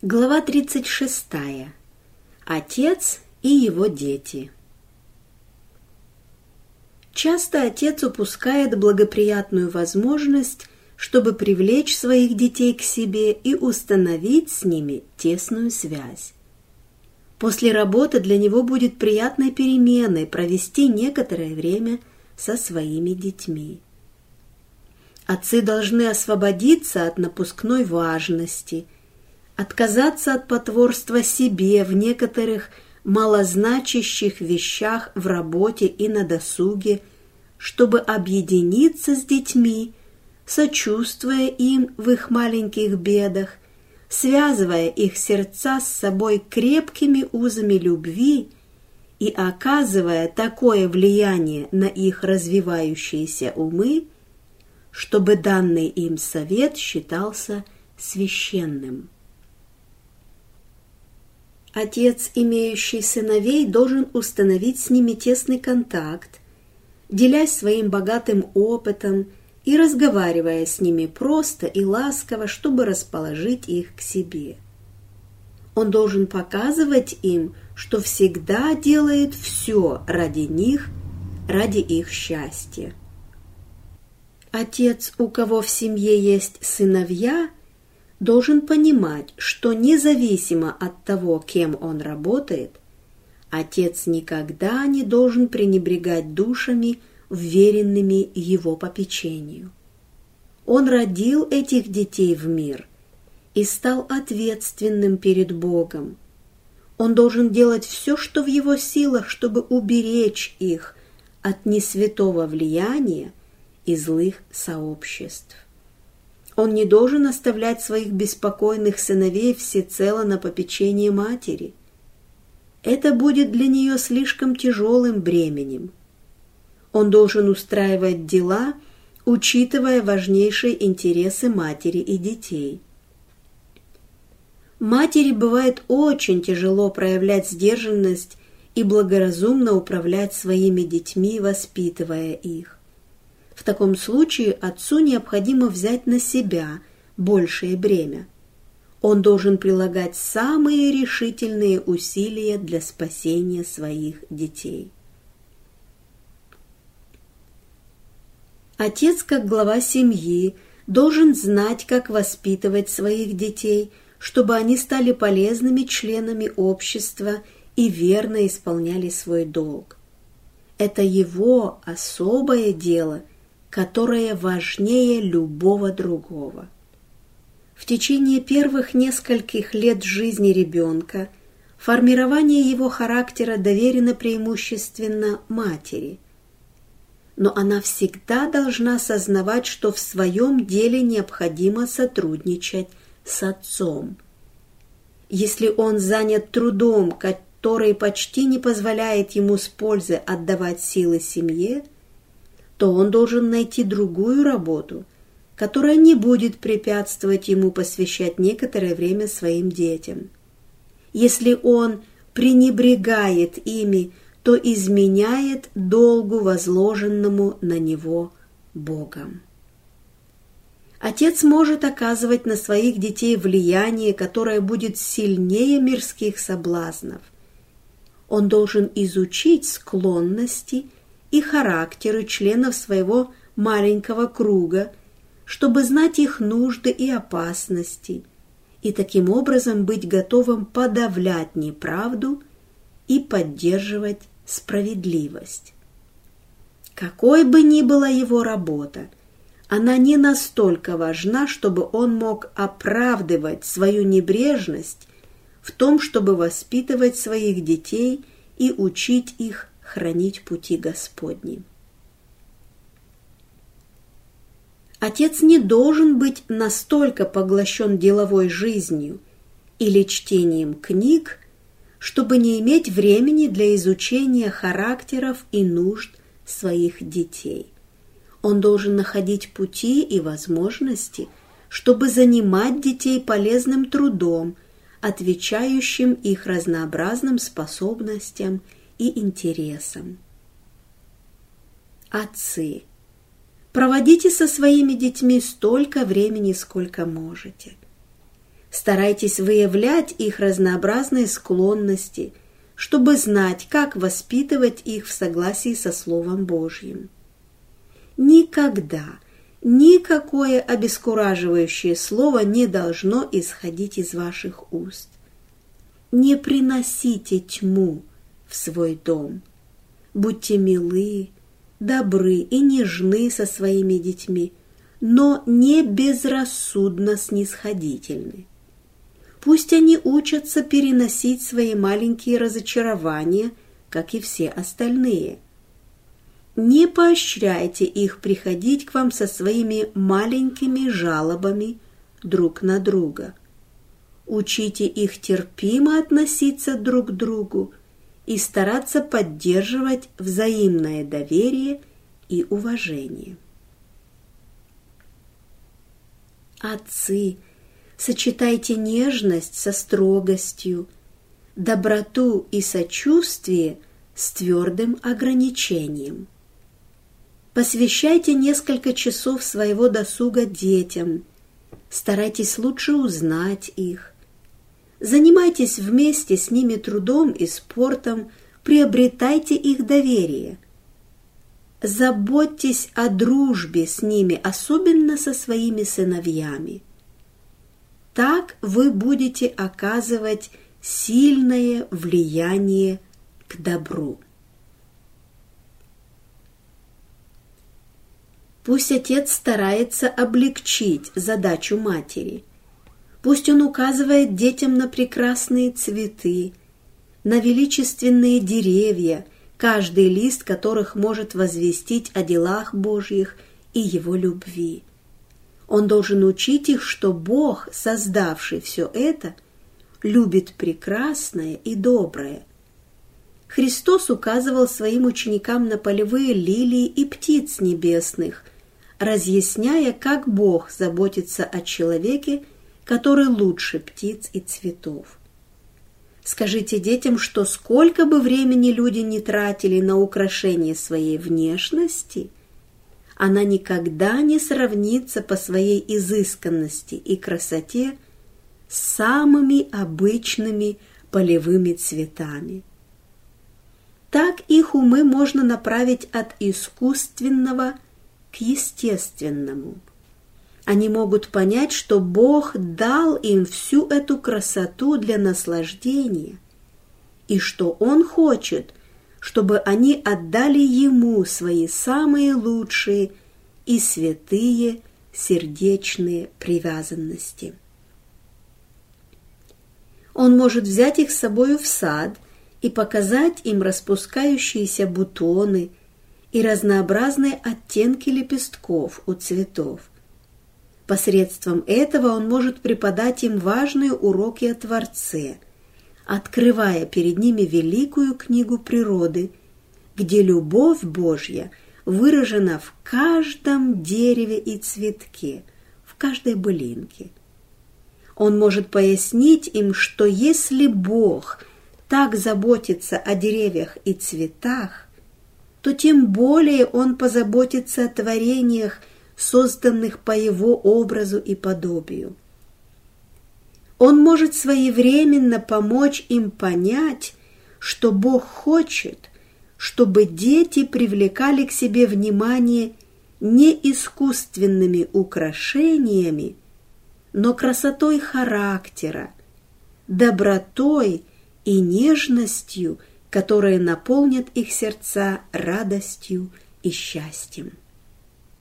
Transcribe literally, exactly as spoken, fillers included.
Глава тридцать шестая. Отец и его дети. Часто отец упускает благоприятную возможность, чтобы привлечь своих детей к себе и установить с ними тесную связь. После работы для него будет приятной переменой провести некоторое время со своими детьми. Отцы должны освободиться от напускной важности, отказаться от потворства себе в некоторых малозначащих вещах в работе и на досуге, чтобы объединиться с детьми, сочувствуя им в их маленьких бедах, связывая их сердца с собой крепкими узами любви и оказывая такое влияние на их развивающиеся умы, чтобы данный им совет считался священным. Отец, имеющий сыновей, должен установить с ними тесный контакт, делясь своим богатым опытом и разговаривая с ними просто и ласково, чтобы расположить их к себе. Он должен показывать им, что всегда делает все ради них, ради их счастья. Отец, у кого в семье есть сыновья, должен понимать, что независимо от того, кем он работает, отец никогда не должен пренебрегать душами, вверенными его попечению. Он родил этих детей в мир и стал ответственным перед Богом. Он должен делать все, что в его силах, чтобы уберечь их от несвятого влияния и злых сообществ. Он не должен оставлять своих беспокойных сыновей всецело на попечение матери. Это будет для нее слишком тяжелым бременем. Он должен устраивать дела, учитывая важнейшие интересы матери и детей. Матери бывает очень тяжело проявлять сдержанность и благоразумно управлять своими детьми, воспитывая их. В таком случае отцу необходимо взять на себя большее бремя. Он должен прилагать самые решительные усилия для спасения своих детей. Отец, как глава семьи, должен знать, как воспитывать своих детей, чтобы они стали полезными членами общества и верно исполняли свой долг. Это его особое дело, которое важнее любого другого. В течение первых нескольких лет жизни ребенка формирование его характера доверено преимущественно матери. Но она всегда должна сознавать, что в своем деле необходимо сотрудничать с отцом. Если он занят трудом, который почти не позволяет ему с пользой отдавать силы семье, то он должен найти другую работу, которая не будет препятствовать ему посвящать некоторое время своим детям. Если он пренебрегает ими, то изменяет долгу, возложенному на него Богом. Отец может оказывать на своих детей влияние, которое будет сильнее мирских соблазнов. Он должен изучить склонности и характеры членов своего маленького круга, чтобы знать их нужды и опасности, и таким образом быть готовым подавлять неправду и поддерживать справедливость. Какой бы ни была его работа, она не настолько важна, чтобы он мог оправдывать свою небрежность в том, чтобы воспитывать своих детей и учить их хранить пути Господни. Отец не должен быть настолько поглощен деловой жизнью или чтением книг, чтобы не иметь времени для изучения характеров и нужд своих детей. Он должен находить пути и возможности, чтобы занимать детей полезным трудом, отвечающим их разнообразным способностям и интересам. Отцы, проводите со своими детьми столько времени, сколько можете. Старайтесь выявлять их разнообразные склонности, чтобы знать, как воспитывать их в согласии со Словом Божьим. Никогда никакое обескураживающее слово не должно исходить из ваших уст. Не приносите тьму в свой дом. Будьте милы, добры и нежны со своими детьми, но не безрассудно снисходительны. Пусть они учатся переносить свои маленькие разочарования, как и все остальные. Не поощряйте их приходить к вам со своими маленькими жалобами друг на друга. Учите их терпимо относиться друг к другу и стараться поддерживать взаимное доверие и уважение. Отцы, сочетайте нежность со строгостью, доброту и сочувствие с твердым ограничением. Посвящайте несколько часов своего досуга детям, старайтесь лучше узнать их. Занимайтесь вместе с ними трудом и спортом, приобретайте их доверие. Заботьтесь о дружбе с ними, особенно со своими сыновьями. Так вы будете оказывать сильное влияние к добру. Пусть отец старается облегчить задачу матери. Пусть он указывает детям на прекрасные цветы, на величественные деревья, каждый лист которых может возвестить о делах Божьих и Его любви. Он должен учить их, что Бог, создавший все это, любит прекрасное и доброе. Христос указывал своим ученикам на полевые лилии и птиц небесных, разъясняя, как Бог заботится о человеке, который лучше птиц и цветов. Скажите детям, что сколько бы времени люди не тратили на украшение своей внешности, она никогда не сравнится по своей изысканности и красоте с самыми обычными полевыми цветами. Так их умы можно направить от искусственного к естественному. Они могут понять, что Бог дал им всю эту красоту для наслаждения, и что Он хочет, чтобы они отдали Ему свои самые лучшие и святые сердечные привязанности. Он может взять их с собою в сад и показать им распускающиеся бутоны и разнообразные оттенки лепестков у цветов. Посредством этого он может преподать им важные уроки о Творце, открывая перед ними великую книгу природы, где любовь Божья выражена в каждом дереве и цветке, в каждой былинке. Он может пояснить им, что если Бог так заботится о деревьях и цветах, то тем более Он позаботится о творениях, созданных по Его образу и подобию. Он может своевременно помочь им понять, что Бог хочет, чтобы дети привлекали к себе внимание не искусственными украшениями, но красотой характера, добротой и нежностью, которые наполнят их сердца радостью и счастьем.